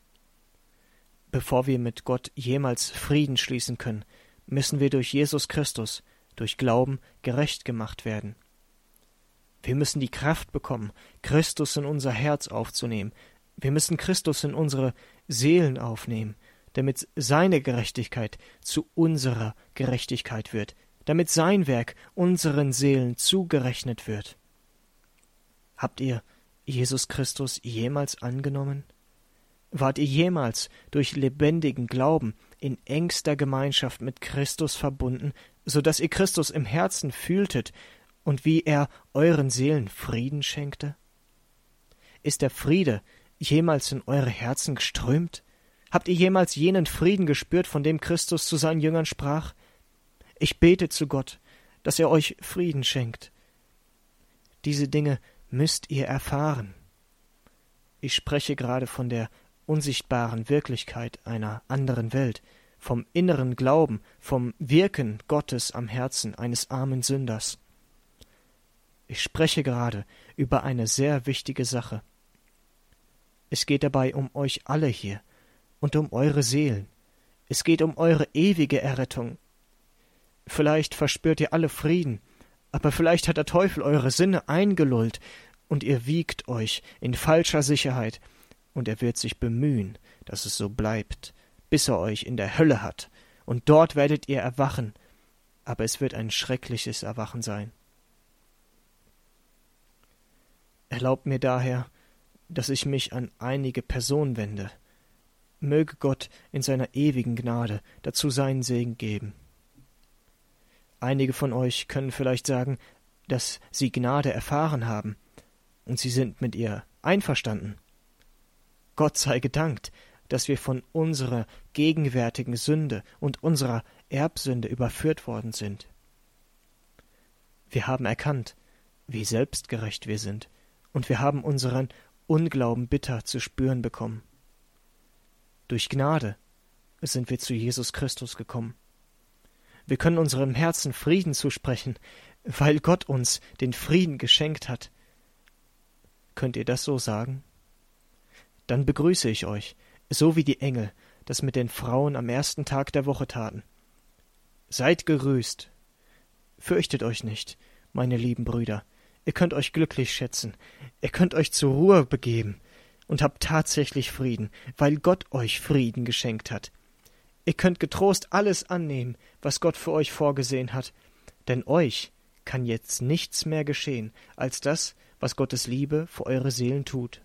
Bevor wir mit Gott jemals Frieden schließen können, müssen wir durch Jesus Christus, durch Glauben, gerecht gemacht werden. Wir müssen die Kraft bekommen, Christus in unser Herz aufzunehmen. Wir müssen Christus in unsere Seelen aufnehmen, damit seine Gerechtigkeit zu unserer Gerechtigkeit wird, damit sein Werk unseren Seelen zugerechnet wird. Habt ihr Jesus Christus jemals angenommen? Wart ihr jemals durch lebendigen Glauben in engster Gemeinschaft mit Christus verbunden, so dass ihr Christus im Herzen fühltet und wie er euren Seelen Frieden schenkte? Ist der Friede jemals in eure Herzen geströmt? Habt ihr jemals jenen Frieden gespürt, von dem Christus zu seinen Jüngern sprach? Ich bete zu Gott, dass er euch Frieden schenkt. Diese Dinge müsst ihr erfahren. Ich spreche gerade von der unsichtbaren Wirklichkeit einer anderen Welt, vom inneren Glauben, vom Wirken Gottes am Herzen eines armen Sünders. Ich spreche gerade über eine sehr wichtige Sache. Es geht dabei um euch alle hier und um eure Seelen. Es geht um eure ewige Errettung. Vielleicht verspürt ihr alle Frieden, aber vielleicht hat der Teufel eure Sinne eingelullt und ihr wiegt euch in falscher Sicherheit, und er wird sich bemühen, dass es so bleibt, bis er euch in der Hölle hat, und dort werdet ihr erwachen, aber es wird ein schreckliches Erwachen sein. Erlaubt mir daher, dass ich mich an einige Personen wende. Möge Gott in seiner ewigen Gnade dazu seinen Segen geben. Einige von euch können vielleicht sagen, dass sie Gnade erfahren haben, und sie sind mit ihr einverstanden. Gott sei gedankt, dass wir von unserer gegenwärtigen Sünde und unserer Erbsünde überführt worden sind. Wir haben erkannt, wie selbstgerecht wir sind, und wir haben unseren Unglauben bitter zu spüren bekommen. Durch Gnade sind wir zu Jesus Christus gekommen. Wir können unserem Herzen Frieden zusprechen, weil Gott uns den Frieden geschenkt hat. Könnt ihr das so sagen? Dann begrüße ich euch, so wie die Engel das mit den Frauen am ersten Tag der Woche taten. Seid gegrüßt. Fürchtet euch nicht, meine lieben Brüder. Ihr könnt euch glücklich schätzen. Ihr könnt euch zur Ruhe begeben und habt tatsächlich Frieden, weil Gott euch Frieden geschenkt hat. Ihr könnt getrost alles annehmen, was Gott für euch vorgesehen hat, denn euch kann jetzt nichts mehr geschehen, als das, was Gottes Liebe für eure Seelen tut.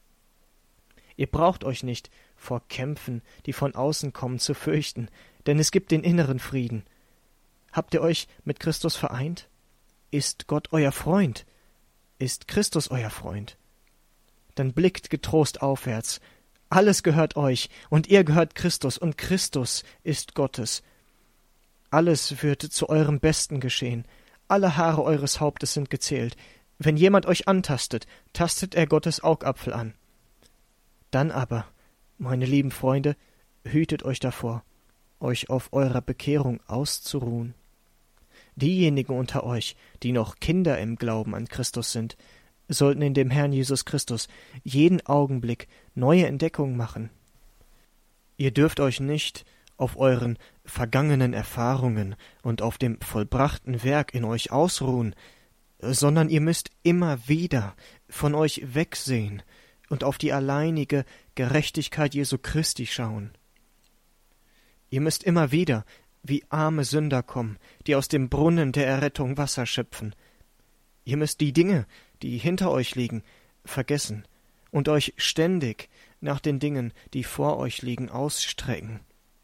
Ihr braucht euch nicht vor Kämpfen, die von außen kommen, zu fürchten, denn es gibt den inneren Frieden. Habt ihr euch mit Christus vereint? Ist Gott euer Freund? Ist Christus euer Freund? Dann blickt getrost aufwärts. Alles gehört euch, und ihr gehört Christus, und Christus ist Gottes. Alles wird zu eurem Besten geschehen. Alle Haare eures Hauptes sind gezählt. Wenn jemand euch antastet, tastet er Gottes Augapfel an. Dann aber, meine lieben Freunde, hütet euch davor, euch auf eurer Bekehrung auszuruhen. Diejenigen unter euch, die noch Kinder im Glauben an Christus sind, sollten in dem Herrn Jesus Christus jeden Augenblick neue Entdeckungen machen. Ihr dürft euch nicht auf euren vergangenen Erfahrungen und auf dem vollbrachten Werk in euch ausruhen, sondern ihr müsst immer wieder von euch wegsehen und auf die alleinige Gerechtigkeit Jesu Christi schauen. Ihr müsst immer wieder wie arme Sünder kommen, die aus dem Brunnen der Errettung Wasser schöpfen. Ihr müsst die Dinge, die hinter euch liegen, vergessen und euch ständig nach den Dingen, die vor euch liegen, ausstrecken.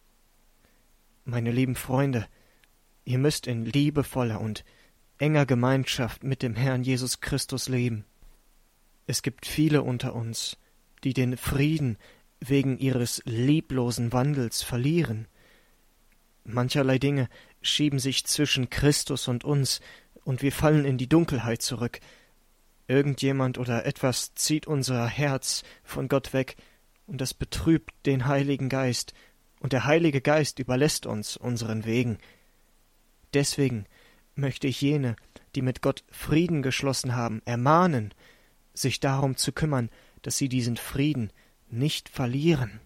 Meine lieben Freunde, ihr müsst in liebevoller und enger Gemeinschaft mit dem Herrn Jesus Christus leben. Es gibt viele unter uns, die den Frieden wegen ihres lieblosen Wandels verlieren. Mancherlei Dinge schieben sich zwischen Christus und uns, und wir fallen in die Dunkelheit zurück. Irgendjemand oder etwas zieht unser Herz von Gott weg, und das betrübt den Heiligen Geist, und der Heilige Geist überlässt uns unseren Wegen. Deswegen möchte ich jene, die mit Gott Frieden geschlossen haben, ermahnen, sich darum zu kümmern, dass sie diesen Frieden nicht verlieren.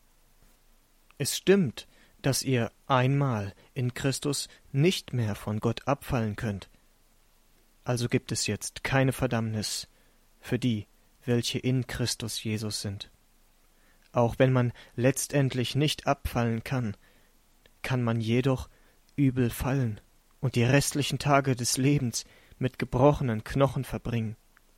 Es stimmt, dass ihr einmal in Christus nicht mehr von Gott abfallen könnt. Also gibt es jetzt keine Verdammnis für die, welche in Christus Jesus sind. Auch wenn man letztendlich nicht abfallen kann, kann man jedoch übel fallen und die restlichen Tage des Lebens mit gebrochenen Knochen verbringen.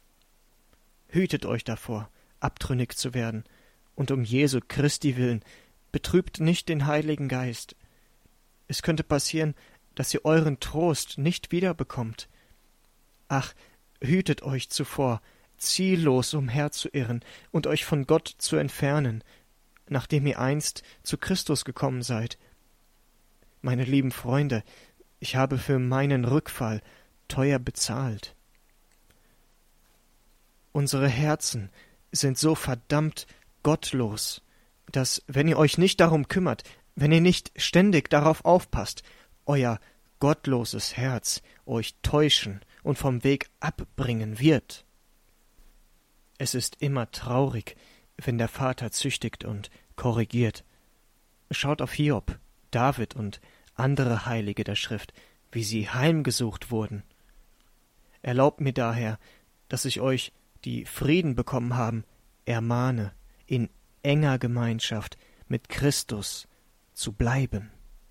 Hütet euch davor, abtrünnig zu werden, und um Jesu Christi willen betrübt nicht den Heiligen Geist. Es könnte passieren, dass ihr euren Trost nicht wiederbekommt. Ach, hütet euch zuvor, ziellos umherzuirren und euch von Gott zu entfernen, nachdem ihr einst zu Christus gekommen seid. Meine lieben Freunde, ich habe für meinen Rückfall teuer bezahlt. Unsere Herzen sind so verdammt gottlos, dass, wenn ihr euch nicht darum kümmert, wenn ihr nicht ständig darauf aufpasst, euer gottloses Herz euch täuschen und vom Weg abbringen wird. Es ist immer traurig, wenn der Vater züchtigt und korrigiert. Schaut auf Hiob, David und andere Heilige der Schrift, wie sie heimgesucht wurden. Erlaubt mir daher, dass ich euch, die Frieden bekommen haben, ermahne, in enger Gemeinschaft mit Christus zu bleiben.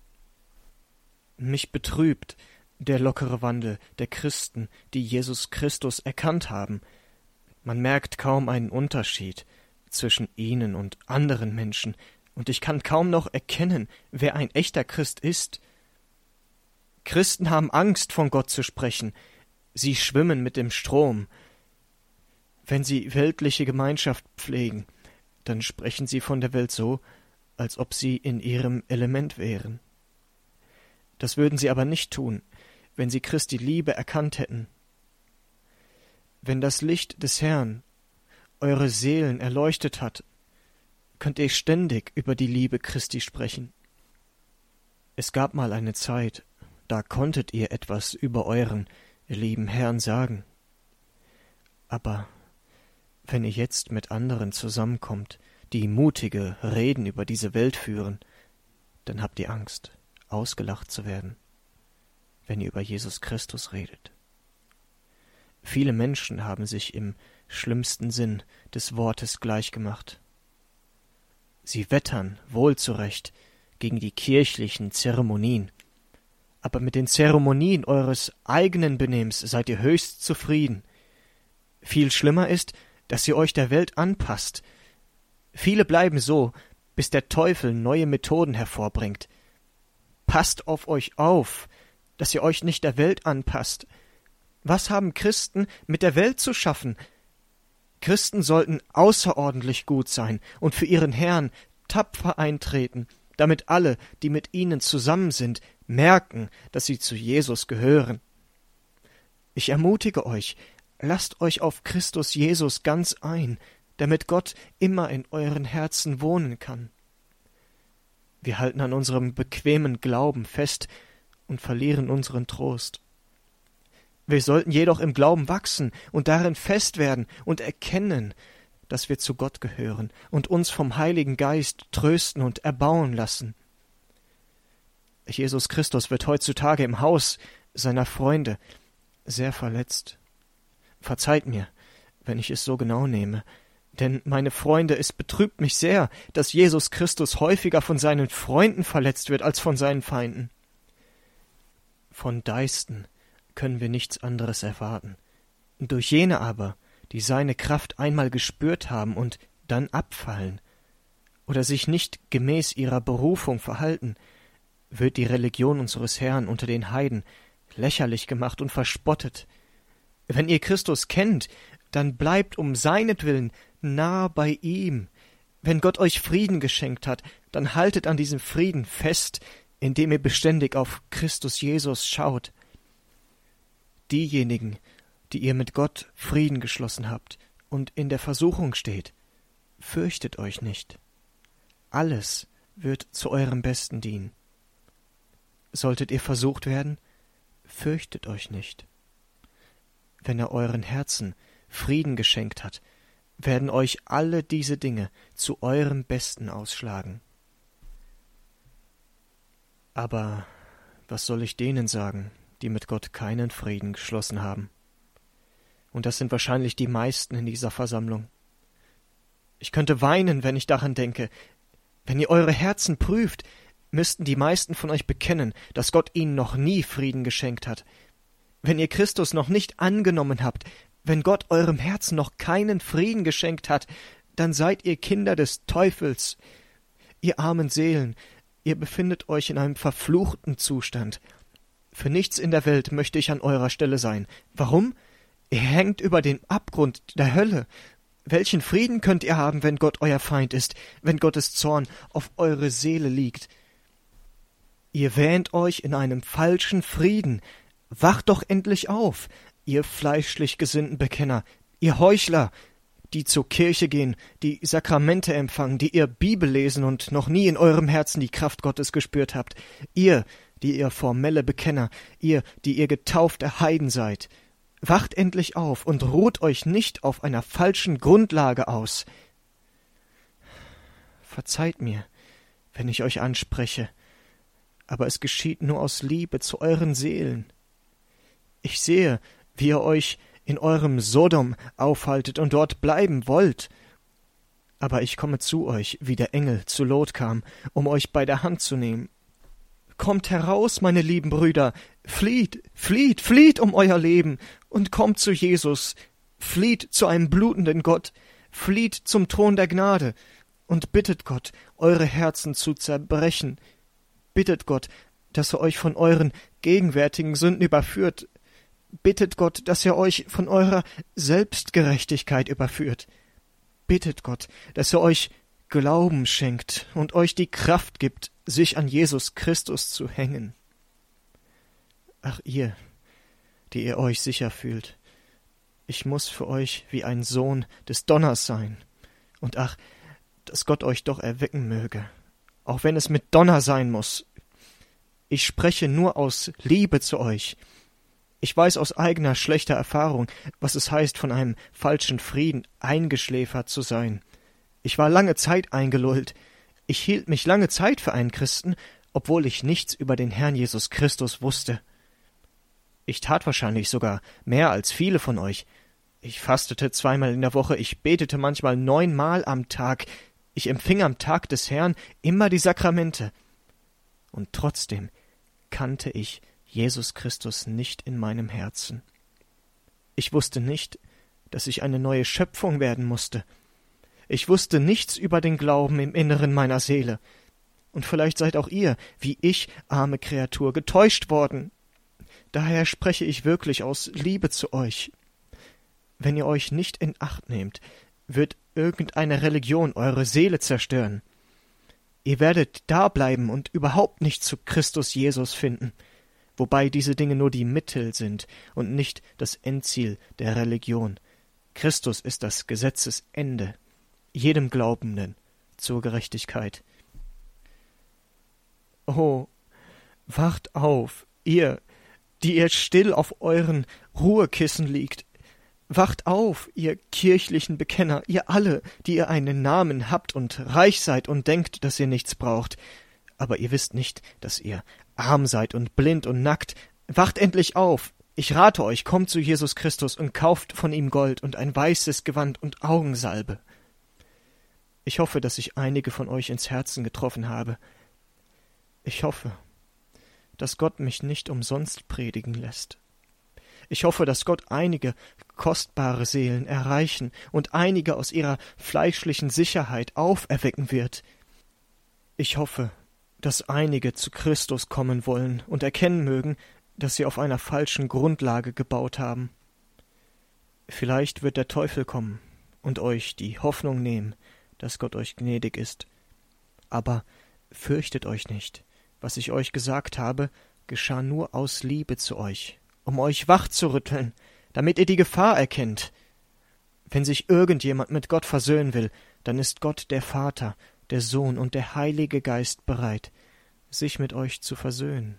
Mich betrübt der lockere Wandel der Christen, die Jesus Christus erkannt haben. Man merkt kaum einen Unterschied zwischen ihnen und anderen Menschen, und ich kann kaum noch erkennen, wer ein echter Christ ist. Christen haben Angst, von Gott zu sprechen. Sie schwimmen mit dem Strom. Wenn sie weltliche Gemeinschaft pflegen, dann sprechen sie von der Welt so, als ob sie in ihrem Element wären. Das würden sie aber nicht tun, wenn sie Christi Liebe erkannt hätten. Wenn das Licht des Herrn eure Seelen erleuchtet hat, könnt ihr ständig über die Liebe Christi sprechen. Es gab mal eine Zeit, da konntet ihr etwas über euren lieben Herrn sagen. Aber wenn ihr jetzt mit anderen zusammenkommt, die mutige Reden über diese Welt führen, dann habt ihr Angst, ausgelacht zu werden, wenn ihr über Jesus Christus redet. Viele Menschen haben sich im schlimmsten Sinn des Wortes gleichgemacht. Sie wettern, wohl zurecht, gegen die kirchlichen Zeremonien. Aber mit den Zeremonien eures eigenen Benehmens seid ihr höchst zufrieden. Viel schlimmer ist, dass ihr euch der Welt anpasst. Viele bleiben so, bis der Teufel neue Methoden hervorbringt. Passt auf euch auf, dass ihr euch nicht der Welt anpasst. Was haben Christen mit der Welt zu schaffen? Christen sollten außerordentlich gut sein und für ihren Herrn tapfer eintreten, damit alle, die mit ihnen zusammen sind, merken, dass sie zu Jesus gehören. Ich ermutige euch, lasst euch auf Christus Jesus ganz ein, damit Gott immer in euren Herzen wohnen kann. Wir halten an unserem bequemen Glauben fest und verlieren unseren Trost. Wir sollten jedoch im Glauben wachsen und darin fest werden und erkennen, dass wir zu Gott gehören und uns vom Heiligen Geist trösten und erbauen lassen. Jesus Christus wird heutzutage im Haus seiner Freunde sehr verletzt. Verzeiht mir, wenn ich es so genau nehme, denn, meine Freunde, es betrübt mich sehr, dass Jesus Christus häufiger von seinen Freunden verletzt wird als von seinen Feinden. Von Deisten können wir nichts anderes erwarten. Durch jene aber, die seine Kraft einmal gespürt haben und dann abfallen oder sich nicht gemäß ihrer Berufung verhalten, wird die Religion unseres Herrn unter den Heiden lächerlich gemacht und verspottet. Wenn ihr Christus kennt, dann bleibt um seinetwillen nah bei ihm. Wenn Gott euch Frieden geschenkt hat, dann haltet an diesem Frieden fest, indem ihr beständig auf Christus Jesus schaut. Diejenigen, die ihr mit Gott Frieden geschlossen habt und in der Versuchung steht, fürchtet euch nicht. Alles wird zu eurem Besten dienen. Solltet ihr versucht werden, fürchtet euch nicht. Wenn er euren Herzen Frieden geschenkt hat, werden euch alle diese Dinge zu eurem Besten ausschlagen. Aber was soll ich denen sagen, die mit Gott keinen Frieden geschlossen haben? Und das sind wahrscheinlich die meisten in dieser Versammlung. Ich könnte weinen, wenn ich daran denke. Wenn ihr eure Herzen prüft, müssten die meisten von euch bekennen, dass Gott ihnen noch nie Frieden geschenkt hat. Wenn ihr Christus noch nicht angenommen habt, wenn Gott eurem Herzen noch keinen Frieden geschenkt hat, dann seid ihr Kinder des Teufels. Ihr armen Seelen, ihr befindet euch in einem verfluchten Zustand. Für nichts in der Welt möchte ich an eurer Stelle sein. Warum? Ihr hängt über den Abgrund der Hölle. Welchen Frieden könnt ihr haben, wenn Gott euer Feind ist, wenn Gottes Zorn auf eure Seele liegt? Ihr wähnt euch in einem falschen Frieden. Wacht doch endlich auf, ihr fleischlich gesinnten Bekenner, ihr Heuchler, die zur Kirche gehen, die Sakramente empfangen, die ihr Bibel lesen und noch nie in eurem Herzen die Kraft Gottes gespürt habt. Ihr, die ihr formelle Bekenner, ihr, die ihr getaufte Heiden seid. Wacht endlich auf und ruht euch nicht auf einer falschen Grundlage aus. Verzeiht mir, wenn ich euch anspreche, aber es geschieht nur aus Liebe zu euren Seelen. Ich sehe, wie ihr euch in eurem Sodom aufhaltet und dort bleiben wollt. Aber ich komme zu euch, wie der Engel zu Lot kam, um euch bei der Hand zu nehmen. Kommt heraus, meine lieben Brüder, flieht, flieht, flieht um euer Leben und kommt zu Jesus, flieht zu einem blutenden Gott, flieht zum Thron der Gnade und bittet Gott, eure Herzen zu zerbrechen. Bittet Gott, dass er euch von euren gegenwärtigen Sünden überführt. Bittet Gott, dass er euch von eurer Selbstgerechtigkeit überführt. bittet Gott, dass er euch Glauben schenkt und euch die Kraft gibt, sich an Jesus Christus zu hängen. Ach ihr, die ihr euch sicher fühlt, ich muß für euch wie ein Sohn des Donners sein. Und ach, dass Gott euch doch erwecken möge, auch wenn es mit Donner sein muß. Ich spreche nur aus Liebe zu euch. Ich weiß aus eigener schlechter Erfahrung, was es heißt, von einem falschen Frieden eingeschläfert zu sein. Ich war lange Zeit eingelullt. Ich hielt mich lange Zeit für einen Christen, obwohl ich nichts über den Herrn Jesus Christus wusste. Ich tat wahrscheinlich sogar mehr als viele von euch. Ich fastete zweimal in der Woche, ich betete manchmal neunmal am Tag, ich empfing am Tag des Herrn immer die Sakramente. Und trotzdem kannte ich Jesus Christus nicht in meinem Herzen. Ich wusste nicht, dass ich eine neue Schöpfung werden musste. Ich wusste nichts über den Glauben im Inneren meiner Seele. Und vielleicht seid auch ihr, wie ich, arme Kreatur, getäuscht worden. Daher spreche ich wirklich aus Liebe zu euch. Wenn ihr euch nicht in Acht nehmt, wird irgendeine Religion eure Seele zerstören. Ihr werdet dableiben und überhaupt nicht zu Christus Jesus finden, wobei diese Dinge nur die Mittel sind und nicht das Endziel der Religion. Christus ist das Gesetzesende, jedem Glaubenden zur Gerechtigkeit. Oh, wacht auf, ihr, die ihr still auf euren Ruhekissen liegt. Wacht auf, ihr kirchlichen Bekenner, ihr alle, die ihr einen Namen habt und reich seid und denkt, dass ihr nichts braucht. Aber ihr wisst nicht, dass ihr arm seid und blind und nackt. Wacht endlich auf! Ich rate euch, kommt zu Jesus Christus und kauft von ihm Gold und ein weißes Gewand und Augensalbe. Ich hoffe, dass ich einige von euch ins Herzen getroffen habe. Ich hoffe, dass Gott mich nicht umsonst predigen lässt. Ich hoffe, dass Gott einige kostbare Seelen erreichen und einige aus ihrer fleischlichen Sicherheit auferwecken wird. Ich hoffe, dass einige zu Christus kommen wollen und erkennen mögen, dass sie auf einer falschen Grundlage gebaut haben. Vielleicht wird der Teufel kommen und euch die Hoffnung nehmen, dass Gott euch gnädig ist. Aber fürchtet euch nicht. Was ich euch gesagt habe, geschah nur aus Liebe zu euch, um euch wach zu rütteln, damit ihr die Gefahr erkennt. Wenn sich irgendjemand mit Gott versöhnen will, dann ist Gott der Vater, der Sohn und der Heilige Geist bereit, sich mit euch zu versöhnen.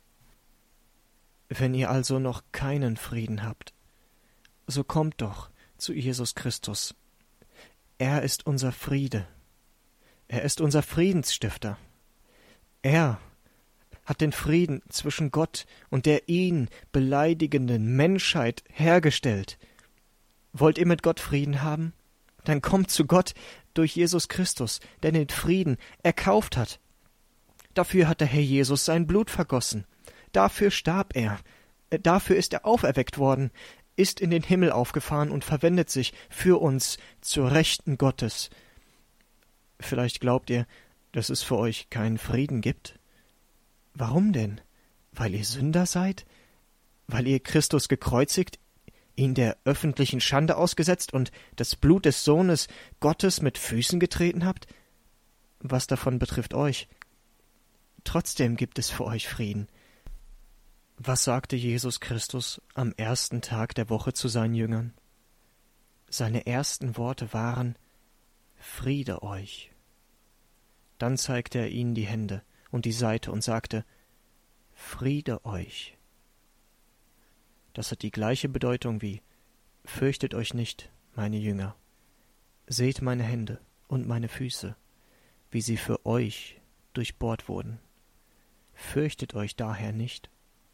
Wenn ihr also noch keinen Frieden habt, so kommt doch zu Jesus Christus. Er ist unser Friede. Er ist unser Friedensstifter. Er hat den Frieden zwischen Gott und der ihn beleidigenden Menschheit hergestellt. Wollt ihr mit Gott Frieden haben? Dann kommt zu Gott durch Jesus Christus, der den Frieden erkauft hat. Dafür hat der Herr Jesus sein Blut vergossen. Dafür starb er. Dafür ist er auferweckt worden, ist in den Himmel aufgefahren und verwendet sich für uns zur Rechten Gottes. Vielleicht glaubt ihr, dass es für euch keinen Frieden gibt? Warum denn? Weil ihr Sünder seid? Weil ihr Christus gekreuzigt, ihn der öffentlichen Schande ausgesetzt und das Blut des Sohnes Gottes mit Füßen getreten habt? Was davon betrifft euch? Trotzdem gibt es für euch Frieden. Was sagte Jesus Christus am ersten Tag der Woche zu seinen Jüngern? Seine ersten Worte waren: Friede euch. Dann zeigte er ihnen die Hände und die Seite und sagte: Friede euch. Das hat die gleiche Bedeutung wie: Fürchtet euch nicht, meine Jünger. Seht meine Hände und meine Füße, wie sie für euch durchbohrt wurden. Fürchtet euch daher nicht.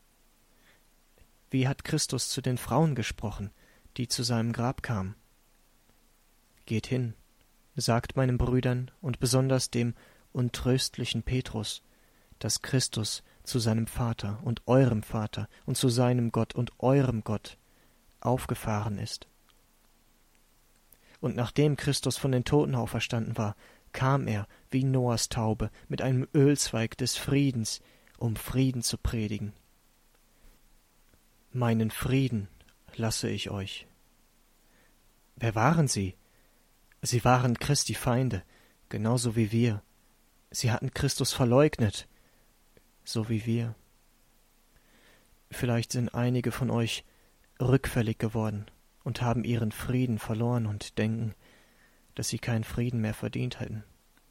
Wie hat Christus zu den Frauen gesprochen, die zu seinem Grab kamen? Geht hin, sagt meinen Brüdern und besonders dem untröstlichen Petrus, dass Christus zu seinem Vater und eurem Vater und zu seinem Gott und eurem Gott aufgefahren ist. Und nachdem Christus von den Toten auferstanden war, kam er wie Noahs Taube mit einem Ölzweig des Friedens, um Frieden zu predigen. Meinen Frieden lasse ich euch. Wer waren sie? Sie waren Christi Feinde, genauso wie wir. Sie hatten Christus verleugnet, so wie wir. Vielleicht sind einige von euch rückfällig geworden und haben ihren Frieden verloren und denken, dass sie keinen Frieden mehr verdient hätten.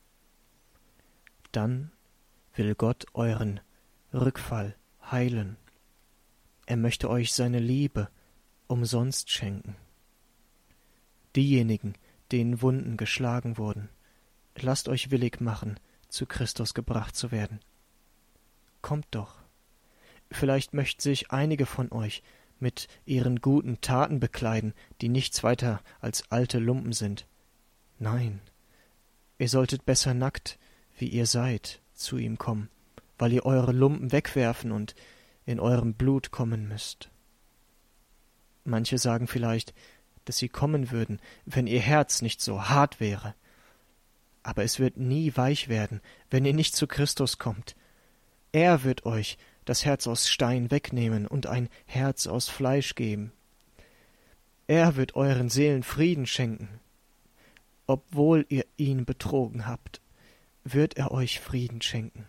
Dann will Gott euren Rückfall heilen. Er möchte euch seine Liebe umsonst schenken. Diejenigen, denen Wunden geschlagen wurden, lasst euch willig machen, zu Christus gebracht zu werden. Kommt doch. Vielleicht möchten sich einige von euch mit ihren guten Taten bekleiden, die nichts weiter als alte Lumpen sind. Nein, ihr solltet besser nackt, wie ihr seid, zu ihm kommen, weil ihr eure Lumpen wegwerfen und in eurem Blut kommen müsst. Manche sagen vielleicht, dass sie kommen würden, wenn ihr Herz nicht so hart wäre. Aber es wird nie weich werden, wenn ihr nicht zu Christus kommt. Er wird euch das Herz aus Stein wegnehmen und ein Herz aus Fleisch geben. Er wird euren Seelen Frieden schenken. Obwohl ihr ihn betrogen habt, wird er euch Frieden schenken.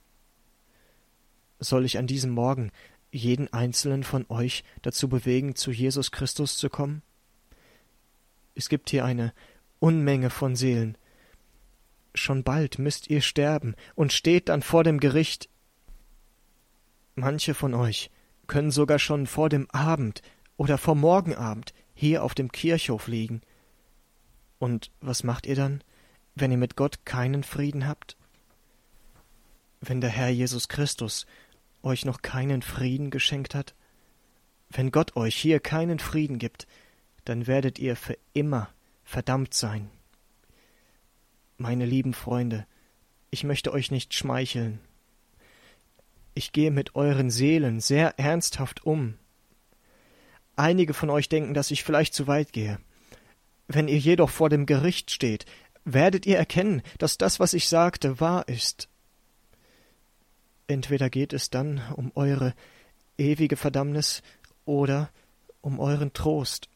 Soll ich an diesem Morgen jeden einzelnen von euch dazu bewegen, zu Jesus Christus zu kommen? Es gibt hier eine Unmenge von Seelen. Schon bald müsst ihr sterben und steht dann vor dem Gericht. Manche von euch können sogar schon vor dem Abend oder vor Morgenabend hier auf dem Kirchhof liegen. Und was macht ihr dann, wenn ihr mit Gott keinen Frieden habt? Wenn der Herr Jesus Christus euch noch keinen Frieden geschenkt hat? Wenn Gott euch hier keinen Frieden gibt, dann werdet ihr für immer verdammt sein. Meine lieben Freunde, ich möchte euch nicht schmeicheln. Ich gehe mit euren Seelen sehr ernsthaft um. Einige von euch denken, dass ich vielleicht zu weit gehe. Wenn ihr jedoch vor dem Gericht steht, werdet ihr erkennen, dass das, was ich sagte, wahr ist. Entweder geht es dann um eure ewige Verdammnis oder um euren Trost.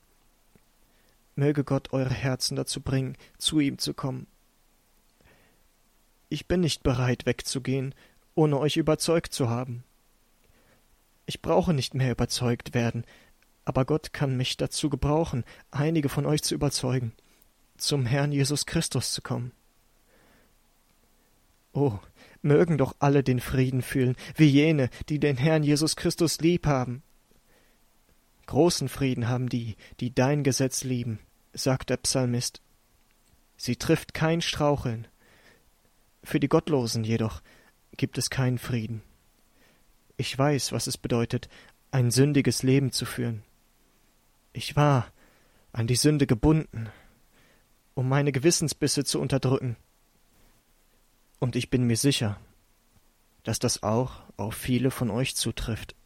Möge Gott eure Herzen dazu bringen, zu ihm zu kommen. Ich bin nicht bereit, wegzugehen, ohne euch überzeugt zu haben. Ich brauche nicht mehr überzeugt werden, aber Gott kann mich dazu gebrauchen, einige von euch zu überzeugen, zum Herrn Jesus Christus zu kommen. Oh, mögen doch alle den Frieden fühlen, wie jene, die den Herrn Jesus Christus lieb haben. Großen Frieden haben die, die dein Gesetz lieben, sagt der Psalmist. Sie trifft kein Straucheln. Für die Gottlosen jedoch gibt es keinen Frieden. Ich weiß, was es bedeutet, ein sündiges Leben zu führen. Ich war an die Sünde gebunden, um meine Gewissensbisse zu unterdrücken. Und ich bin mir sicher, dass das auch auf viele von euch zutrifft.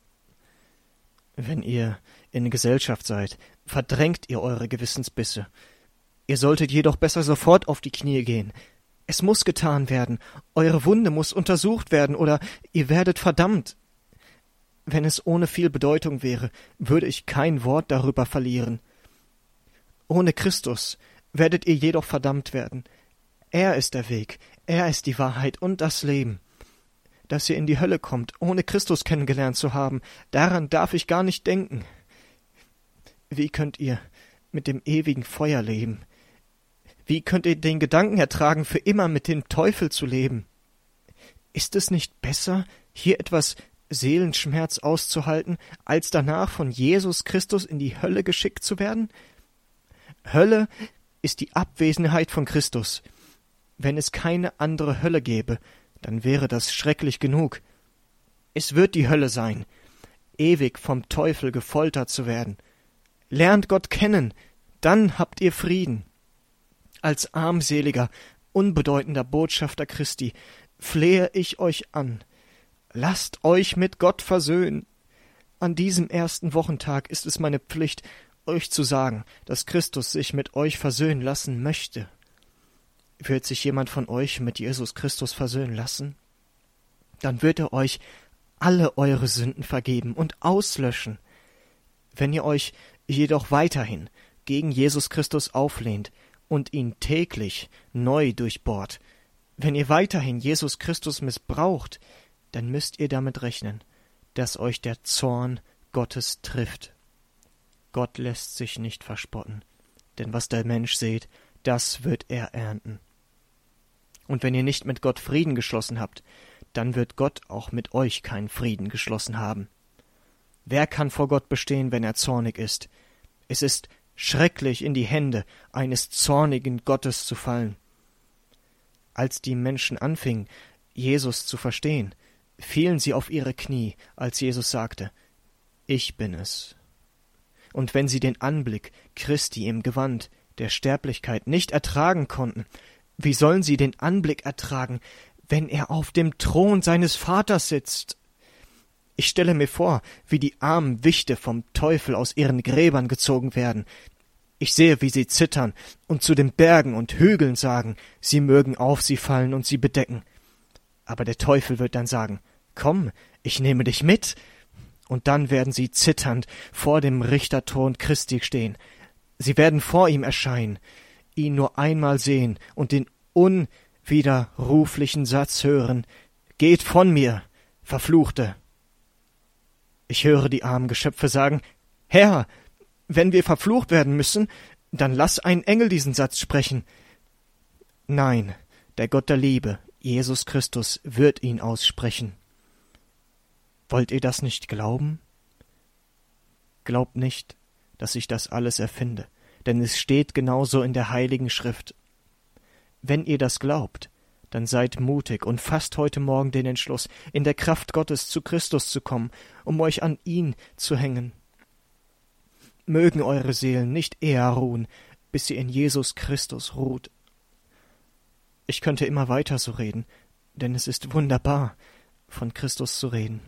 Wenn ihr in Gesellschaft seid, verdrängt ihr eure Gewissensbisse. Ihr solltet jedoch besser sofort auf die Knie gehen. Es muss getan werden, eure Wunde muss untersucht werden, oder ihr werdet verdammt. Wenn es ohne viel Bedeutung wäre, würde ich kein Wort darüber verlieren. Ohne Christus werdet ihr jedoch verdammt werden. Er ist der Weg, er ist die Wahrheit und das Leben. Dass ihr in die Hölle kommt, ohne Christus kennengelernt zu haben, daran darf ich gar nicht denken. Wie könnt ihr mit dem ewigen Feuer leben? Wie könnt ihr den Gedanken ertragen, für immer mit dem Teufel zu leben? Ist es nicht besser, hier etwas Seelenschmerz auszuhalten, als danach von Jesus Christus in die Hölle geschickt zu werden? Hölle ist die Abwesenheit von Christus. Wenn es keine andere Hölle gäbe, dann wäre das schrecklich genug. Es wird die Hölle sein, ewig vom Teufel gefoltert zu werden. Lernt Gott kennen, dann habt ihr Frieden. Als armseliger, unbedeutender Botschafter Christi flehe ich euch an. Lasst euch mit Gott versöhnen. An diesem ersten Wochentag ist es meine Pflicht, euch zu sagen, dass Christus sich mit euch versöhnen lassen möchte. Wird sich jemand von euch mit Jesus Christus versöhnen lassen? Dann wird er euch alle eure Sünden vergeben und auslöschen. Wenn ihr euch jedoch weiterhin gegen Jesus Christus auflehnt und ihn täglich neu durchbohrt, wenn ihr weiterhin Jesus Christus missbraucht, dann müsst ihr damit rechnen, dass euch der Zorn Gottes trifft. Gott lässt sich nicht verspotten, denn was der Mensch sät, das wird er ernten. Und wenn ihr nicht mit Gott Frieden geschlossen habt, dann wird Gott auch mit euch keinen Frieden geschlossen haben. Wer kann vor Gott bestehen, wenn er zornig ist? Es ist schrecklich, in die Hände eines zornigen Gottes zu fallen. Als die Menschen anfingen, Jesus zu verstehen, fielen sie auf ihre Knie, als Jesus sagte, »Ich bin es.« Und wenn sie den Anblick Christi im Gewand der Sterblichkeit nicht ertragen konnten, wie sollen sie den Anblick ertragen, wenn er auf dem Thron seines Vaters sitzt? Ich stelle mir vor, wie die armen Wichte vom Teufel aus ihren Gräbern gezogen werden. Ich sehe, wie sie zittern und zu den Bergen und Hügeln sagen, sie mögen auf sie fallen und sie bedecken. Aber der Teufel wird dann sagen, »Komm, ich nehme dich mit.« Und dann werden sie zitternd vor dem Richterthron Christi stehen. Sie werden vor ihm erscheinen, ihn nur einmal sehen und den unwiderruflichen Satz hören, »Geht von mir, Verfluchte!« Ich höre die armen Geschöpfe sagen, »Herr, wenn wir verflucht werden müssen, dann lass einen Engel diesen Satz sprechen.« Nein, der Gott der Liebe, Jesus Christus, wird ihn aussprechen. Wollt ihr das nicht glauben? Glaubt nicht, dass ich das alles erfinde, denn es steht genauso in der Heiligen Schrift. Wenn ihr das glaubt, dann seid mutig und fasst heute Morgen den Entschluss, in der Kraft Gottes zu Christus zu kommen, um euch an ihn zu hängen. Mögen eure Seelen nicht eher ruhen, bis sie in Jesus Christus ruht. Ich könnte immer weiter so reden, denn es ist wunderbar, von Christus zu reden.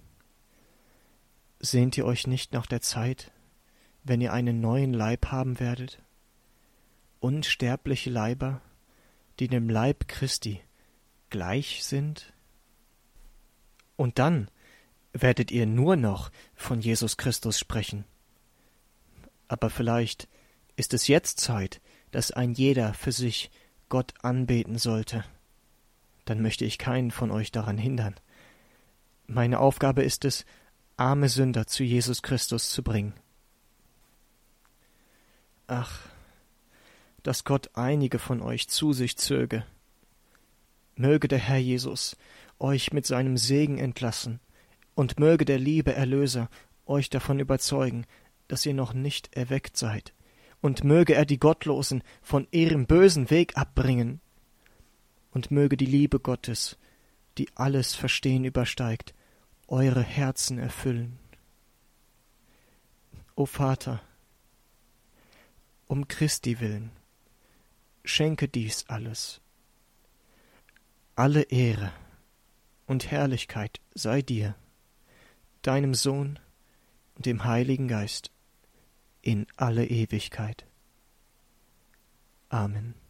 Sehnt ihr euch nicht nach der Zeit, wenn ihr einen neuen Leib haben werdet? Unsterbliche Leiber, die dem Leib Christi gleich sind? Und dann werdet ihr nur noch von Jesus Christus sprechen. Aber vielleicht ist es jetzt Zeit, dass ein jeder für sich Gott anbeten sollte. Dann möchte ich keinen von euch daran hindern. Meine Aufgabe ist es, arme Sünder zu Jesus Christus zu bringen. Ach, dass Gott einige von euch zu sich zöge. Möge der Herr Jesus euch mit seinem Segen entlassen und möge der liebe Erlöser euch davon überzeugen, dass ihr noch nicht erweckt seid, und möge er die Gottlosen von ihrem bösen Weg abbringen, und möge die Liebe Gottes, die alles Verstehen übersteigt, eure Herzen erfüllen. O Vater, um Christi willen, schenke dies alles. Alle Ehre und Herrlichkeit sei dir, deinem Sohn und dem Heiligen Geist, in alle Ewigkeit. Amen.